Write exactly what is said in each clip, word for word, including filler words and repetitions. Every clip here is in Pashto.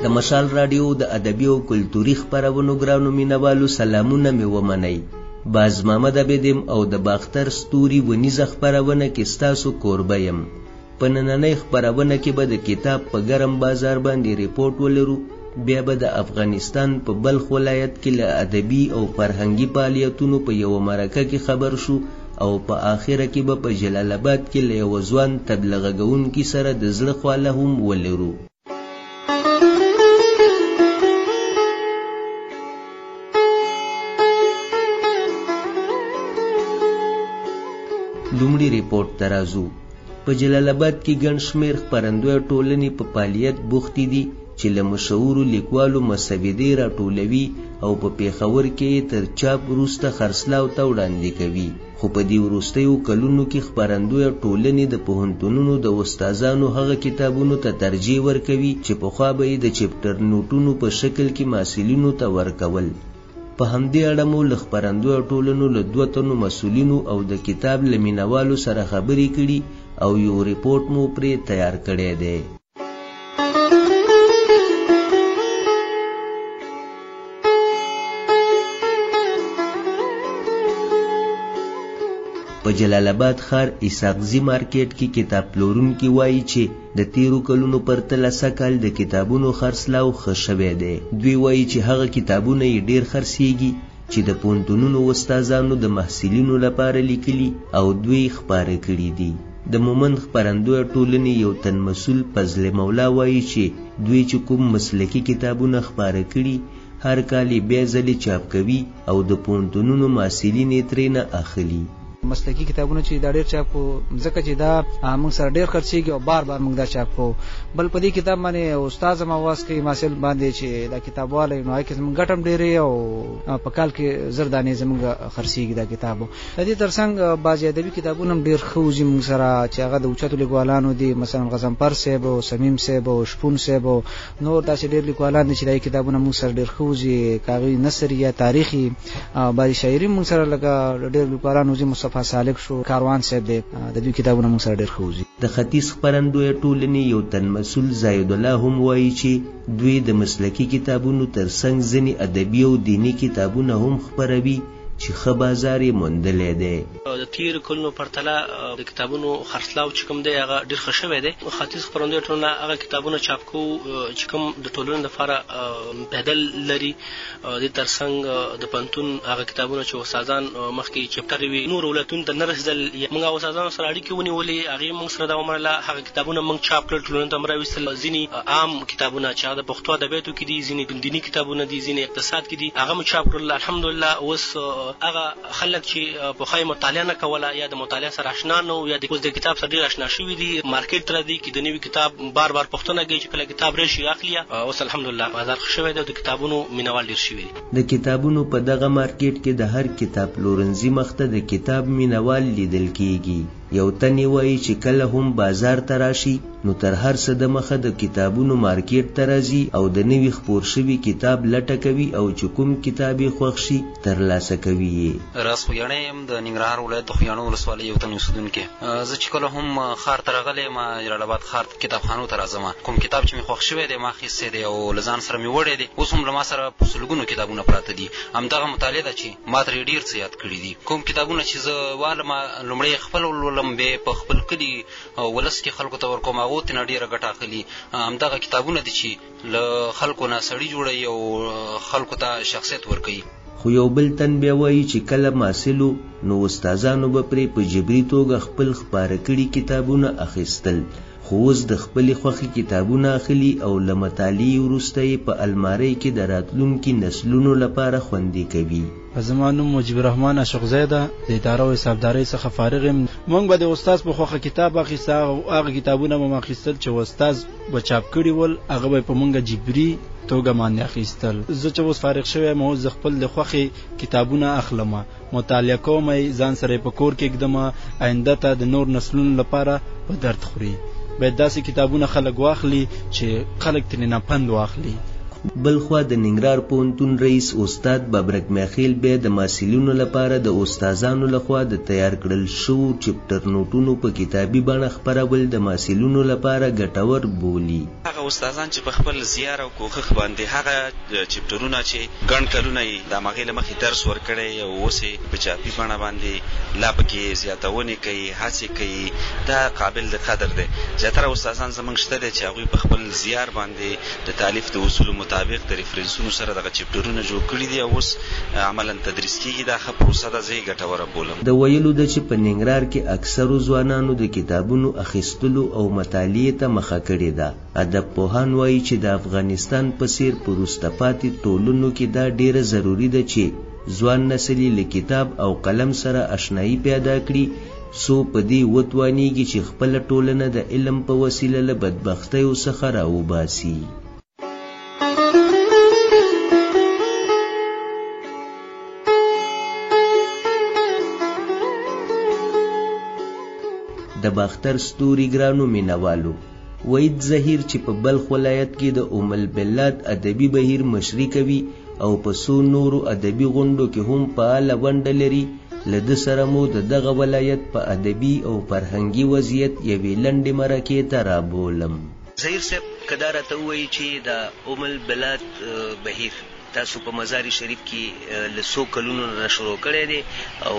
د مشال رادیو د ادبي او کلتوري خپرونو ګرانو مینوالو سلامونه مې ومنئ. باز محمد عبیدم او د باختر ستوري ونیزه خپرونه کې ستاسو کوربه یم. په نننۍ خپرونه کې به د کتاب په ګرم بازار باندې ریپورټ ولرو. بیا به د افغانستان په بلخ ولایت کې له ادبي او فرهنګي فعالیتونو په یوه مرکه کې خبر شو او په آخره کې به په جلال آباد کې له یوه ځوان تبلیغ کوونکي سره د زړه خواله هم ولرو. لومړي ریپورټ ته راځو. په جلال آباد کې ګڼ شمېر خپرندویه ټولنې په فعالیت بوختې دي چې له مشهورو لیکوالو مسودې راټولوي او په پېښور کې تر چاپ وروسته خرڅلاو ته وړاندې کوي. خو په دې وروستیو کلونو کې خپرندویه ټولنې د پوهنتونونو د استادانو هغه کتابونو ته ترجیح ورکوي چې پخوا به یې د چپټر نوټونو په شکل کې محصلینو ته ورکول. په همدې اړه مو له خپرندویه ټولنو له دوه تنو مسؤلینو او د کتاب له مینوالو سره خبرې کړي او یو ریپورټ مو پرې تیار کړی دی. په جلال آباد ښار اسحاقزي مارکیټ کې کتاب پلورونکي وایي چې د تیرو کلونو پرتله سږ کال د کتابونو خرڅلاو ښه شوی دی. دوی وایي چې هغه کتابونه یې ډېر خرڅېږي چې د پوهنتونونو استادانو د محصلینو لپاره لیکلي او دوی خپاره کړي دي. د مومند خپرندویه ټولنې یو تن مسؤل فضل مولا وایي چې دوی چې کوم مسلکي کتابونه خپاره کړي هر کال یې بیا ځلې چاپ کوي او د پوهنتونونو محصلین یې ترېنه اخلي. مسلکی کتابونه چې دا ډېر چاپ کو ځکه چې دا موږ سره ډېر خرڅېږي او بار بار موږ دا چاپ کو. بل په دې کتاب باندې استاد زما واس کوي محصل باندې چې دا کتاب والی نو هغې کې زموږ ګټه هم ډېرې او په کال کې زر دانې زموږ خرڅېږي دا کتاب. د دې تر څنګ بعضې ادبي کتابونه هم ډېر ښه وځي موږ سره چې هغه د اوچتو لیکوالانو دي، مثلا غضنفر صاحب او سمیم صاحب او شپون صاحب او نور داسې ډېر لیکوالان دي چې دا کتابونه موږ سره ډېر ښه وځي. که هغوی نثر یا تاریخي بعضې شاعري موږ سره لکه ډېر لیکوالان وځي، مصطفی سالک شو، کاروان صاحب دی، د دوی کتابونه موږ سره ډېر ښه وځي. د ختیځ خپرندویه ټولنې یو تن مسؤل زاید الله هم وایي چې دوی د مسلکي کتابونو تر څنګ ځینې ادبي او دیني کتابونه هم خپروي چې ښه بازار یې موندلی دی. د تېرو کلونو پرتله د کتابونو خرڅلاو چې کوم دی هغه ډېر ښه شوی دی. ختیځ خپرندویه ټولنه هغه کتابونه چاپ کوو چې کوم د ټولنې لپاره بدل لري. د تر څنګ د پوهنتون هغه کتابونه چې استادان مخکې چپټر وي نور ولایتونو ته نه رسېدل، موږ هغه استادانو سره اړیکې ونیولې، هغې موږ سره دا ومنله، هغه کتابونه موږ چاپ کړل، ټولنې ته مو راویستل. ځینې عام کتابونه چې هغه د پښتو ادبیاتو کې دي، ځینې دیني کتابونه دي، ځینې اقتصاد کې دي، هغه مو چاپ کړل. الحمدلله اوس هغه خلک چې پخوا یې مطالعه نه کوله یا د مطالعه سره اشنا نه وو یا اوس د کتاب سره ډېر اشنا شوي دي، مارکیټ ته راځي چې د نوي کتاب بار بار پوښتنه کوي چې کله کتاب راشي اخلي. اوس الحمدلله بازار ښه شوی دی او د کتابونو مینوال ډېر شوي دي. د کتابونو په دغه مارکیټ کې د هر کتاب پلورنځي مخته د کتاب مینوال لیدل کیږي. یو تن یې وایي چې کله هم بازار ته راشي نو تر هر څه د مخه د کتابونو مارکیټ ته راځي او د نوي خپور شوي کتاب لټه کوي او چې کوم کتاب یې خوښ شي ترلاسه کوي یې. راز خویاڼی یم، د ننګرهار ولایت د خویاڼو ولسوالۍ یو تن اوسېدونکی. زه چې کله هم ښار ته راغلی یم، جلال آباد ښار کتابخانو ته راځم، کوم کتاب چې مې خوښ شوی دی ما اخیستی دی او له ځان سره مې وړی دی. اوس هم له ما سره په سلګونو کتابونه پراته دي. همدغه مطالعه ده چې ما ترې ډېر څه یاد کړي دي. کوم کتابونه چې زه والم لومړی خپل ولولم، بیا په خپل کلي ولس کې خلکو ته ورکوم، هغو ترې نه ډېره ګټه اخلي. همدغه کتابونه دي چې له خلکو نه سړي جوړوي او خلکو ته شخصیت ورکوي. خو یو بل تن بیا وایي چې کله محصلو نو استادانو به پرې په جبري توګه خپل خپاره کړي کتابونه اخیستل، خو اوس د خپلې خوښې کتابونه اخلي او له مطالعې وروسته یې په المارۍ کې د راتلونکي نسلونو لپاره خوندي کوي. زما نوم مجیب الرحمن اشغزی ده، د اداره او حسابدارۍ څخه فارغ یم. موږ به د استاد په خوښه کتاب اخیسته او هغه کتابونه به م اخیستل چې استاد به چاپ کړي ول، هغه به په موږ جبري توګه باندې اخیستل. زه چې اوس فارغ شوی یم اوس زه خپل د خوښې کتابونه اخلم، مطالعه کوم، ځان سره په کور کې ږدم، آینده ته د نور نسلونو لپاره په درد خوري. باید داسې کتابونه خلک واخلي چې خلک ترې نه پند واخلي. بلخوا د ننګرهار پوهنتون رئیس استاد ببرک میخیل بیا د محصلینو لپاره د استادانو لخوا د تیار کړل شوو چپټر نوټونو په کتابي بڼه خپرول د محصلینو لپاره ګټور بولي. هغه استادان چې په خپل زیار او کوښښ باندې هغه چپټرونه چې ګڼ کلونه یې د هغې له مخې درس ورکړی او اوس یې په چاپي بڼه باندې لا پکې زیاتونې کوي، هڅې کوي، دا قابل د قدر دی. زیاتره استادان زموږ شته دی چې هغوی په خپل زیار باندې د تالیف د اصولو مطابق د ریفرنسونو سره دغه چپټرونه جوړ کړي دي او اوس عملا تدریس کیږي. دا ښه پروسه ده، زه یې ګټوره بولم. د ویلو ده چې په ننګرهار کې اکثرو ځوانانو د کتابونو اخیستلو او مطالعې ته مخه کړې ده. ادب پوهان وایي چې د افغانستان په څیر په وروسته پاتې ټولنو کې دا ډیره ضروري ده چې ځوان نسل له کتاب او قلم سره آشنایي پیدا کړي، سو په دې وتوانیږي چې خپل ټولنه د علم په وسیله له بدبختیو څخه راوباسي. د باختر ستوري ګرانو مینوالو، وحید زهیر چې په بلخ ولایت کې د ام البلاد ادبي بهیر مشري کوي او په څو نورو ادبي غونډو کې هم فعاله ونډه لري، له ده سره مو د دغه ولایت په ادبي او فرهنګي وضعیت یوې لنډې مرکې ته رابولم. زهیر صاحب که دا راته ووایي چې د ام البلاد بهیر تاسو په مزار شریف کې له څو کلونو نه شروع کړی دی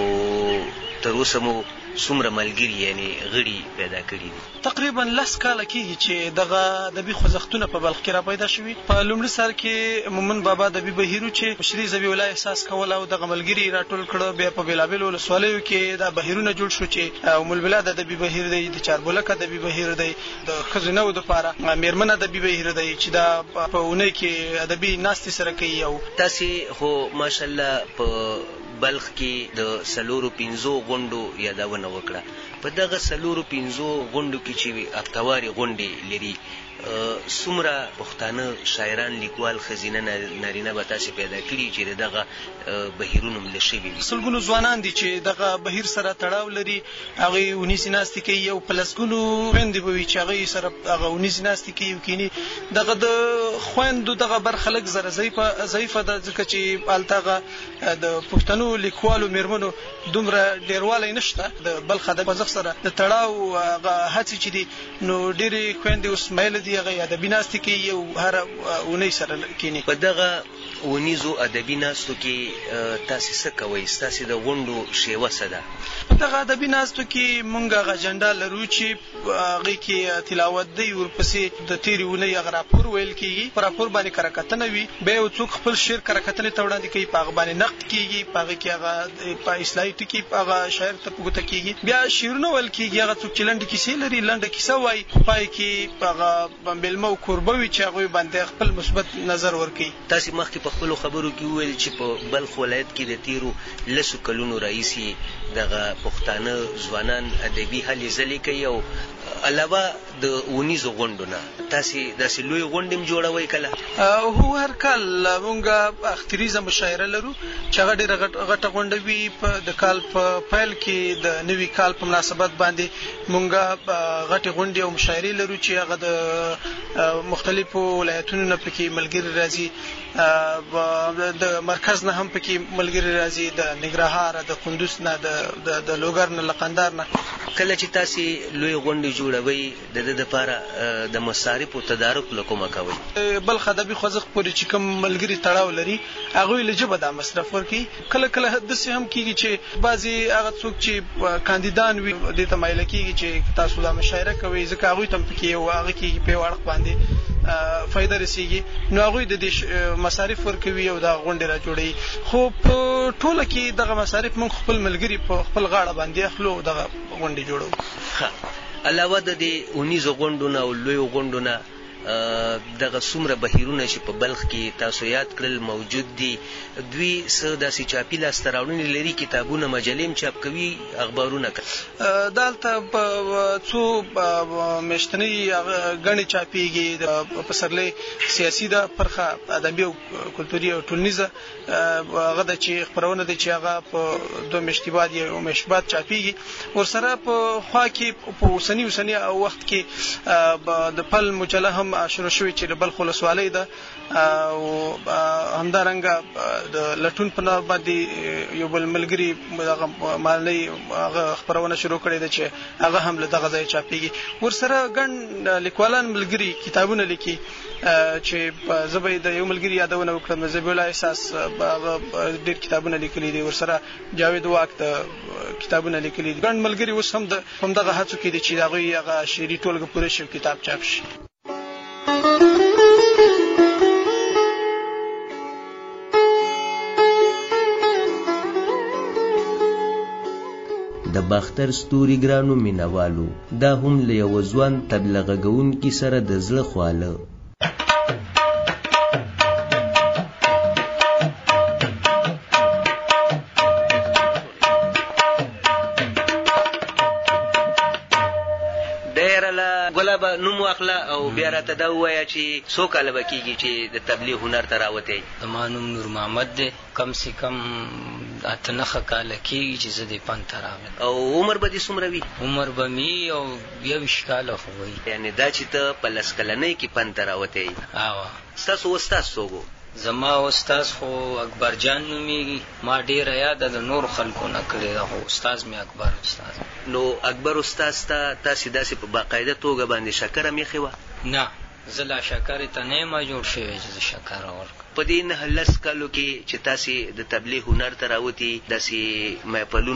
او تر اوسه مو څومره ملګري یعنی غړي پیدا کړي دي؟ تقریبا لس کاله کېږي چې دغه ادبي خوځښتونه په بلخ کې را پیدا شوي. په لومړي سر کې مومن بابا ادبي بهیر چې مشري ذبیح الله احساس کول او دغه ملګري راټول کړه. بیا په بېلابېلو ولسوالیو کې دا بهیرونه جوړ شو چې ام البلاد ادبي بهیر دی، د چاربولک ادبي بهیر دی، د ښځینهو دپاره میرمن ادبي بهیر دی چې دا په اونۍ کې ادبي ناستې سره کوي. او تاسې خو ماشاءالله په بلخ کې د څلورو پنځو غونډو یادونه وکړه. په دغه څلورو پنځو غونډو کې چې هفتواري غونډې لري، څومره پښتانه شاعران، لیکوال، ښځینه نارینه به تاسې پیدا کړي چې د دغه بهیرونو مله شوي وي؟ سلګونو ځوانان دي چې دغه بهیر سره تړاو لري، هغوی اونیسې ناستې کوي او په لسګونو خویندې به وي چې هغوی سره هغه اونیسې ناستې کوي او کیني. دغه د خویندو دغه برخه لږ زره ضعیفه ده، ځکه چې هلته هغه د پښتنو لیکوالو میرمنو دومره ډېروالی نشته. د بلخ ادب خوځښت سره د تړاو هغه هڅې چې دي، نو ډېرې خویندې اوس میله دي هغه ادبي ناستې کوي او هره اونۍ سره کیني. په دغه اونیزو ادبي ناستو کې تاسې څه کوئ؟ ستاسې د غونډو شیوه څه ده؟ په دغه ادبي ناستو کې موږ هغه اجنډا لرو چې هغې کې تلاوت دی، ورپسې د تېرې اونۍ هغه راپور ویل کېږي، په راپور باندې کره کتنه وي، بیا یو څوک خپل شعر کره کتنې ته وړاندې کوي، په هغه باندې نقد کېږي، په هغې کې هغه په اصلاحي ټکي هغه شاعر ته په ګوته کېږي، بیا شعرونه ویل کېږي. هغه څوک چې لنډې کیسې لري لنډه کیسه وایي، پای کې هغه مېلمه او کوربه وي چې هغوی باندې خپل مثبت نظر ورکوي. تاسې مخکې په خپلو خبرو کې وویل چې په بلخ ولایت کې د تېرو لسو کلونو راهیسې دغه پښتانه ځوانان ادبي هلې ځلې کوي او علاوه د اونیزو غونډو نه تاسې داسې لوی غونډې هم جوړوئ کله؟ هو هر کال موږ اختریزه مشاعره لرو چې هغه ډېره غټه غونډه وي. د کال په پیل کې د نوي کال په مناسبت باندې موږ غټې غونډې او مشاعرې لرو چې هغه د مختلفو ولایتونو نه پکې ملګري راځي، د مرکز نه هم پکې ملګري راځي، د ننګرهار، د کندوز نه، د لوګر نه، له قندهار نه. کله چې تاسې لوی غونډې جوړوئ د ده دپاره د مصارفو تدارک له کومه کوئ؟ بلخ ادبي خوځښت پورې چې کوم ملګري تړاو لري هغوی له جبه دا مصرف ورکوي. کله کله داسې هم کېږي چې بعضې هغه څوک چې کاندیدان وي دې ته مایله کېږي چې تاسو دا مشاعره کوئ، ځکه هغوی ته هم پکې یو هغه کېږي په یو اړخ باندې فایده رسیږي، نو هغوی د دې مصارف ورکوي او دا غونډې را جوړوي. خو په ټوله کې دغه مصارف موږ خپل ملګري په خپل غاړه باندې اخلو او دغه غونډې جوړوو. علاوه د دې اونیزو غونډو نه او لویو غونډو نه دغه څومره بهیرونه چې په بلخ کې تاسو یاد کړل موجود دي، دوی څه داسې چاپي لاسته راوړنې لري؟ کتابونه، مجلې هم چاپ کوي، اخبارونه کوي؟ دلته په څو میاشتنۍ ګڼې چاپېږي، د پسرلۍ سیاسي ده برخه، ادبي او کلتوري او ټولنیزه هغه ده چې خپرونه ده چې هغه په دوه میاشتې بعد یو میاشت بعد چاپېږي. ورسره په خوا کې په اوسني اوسني وخت کې د پل مجله هم هم شروع شوی چې بلخ ولسوالۍ ده او همدارنګه د لټون په نوم باندې یو بل ملګری دغه مالي هغه خبرونه شروع کړې ده چې هغه هم له دغه ځای چاپېږي. ورسره ګڼ لیکوالان ملګري کتابونه لیکي چې زه د یو ملګري یادونه وکړم، ذبیح الله احساس هغه ډېر کتابونه لیکلي دي، ورسره جاوید واک د کتابونه لیکلي دي. ګڼ ملګري اوس هم د همدغه هڅو کې دي چې د هغوی هغه شعري ټولګه پوره شي، کتاب چاپ شي. د باختر ستوري ګرانو مینوالو، دا هم له یو ځوان تبلیغ کوونکي سره د زړه خواله. ګلابه نوم واخله او بیا راته دا ووایه چې څو کاله به کېږي چې د تبلیغ هنر ته راوتی؟ زما نوم نور محمد دی، کم سے کم اته نهه کاله کېږي چې زه دې فن ته راغلم. او عمر به دې څومره وي؟ عمر به مې او یوویشت کاله خو وي. یعنې دا چې ته په لس کلنۍ کې فن ته راوتی؟ اوه. ستاسو استاد څوک و؟ زما استاد خو اکبر جان نومیږي، ما ډیره یاده د نور خلکو نه کړې ده، خو استاد مې اکبر استاد. نو اکبر استاد ته تاسې داسې په باقاعده توګه باندې شکره مېښې وه؟ نه، زه لا شکرې ته نه یم جوړ شوی چې زه شکره ورکړم. په دې نهه لس کالو کې چې تاسې د تبلیغ هنر ته راوتي، داسې محفلونه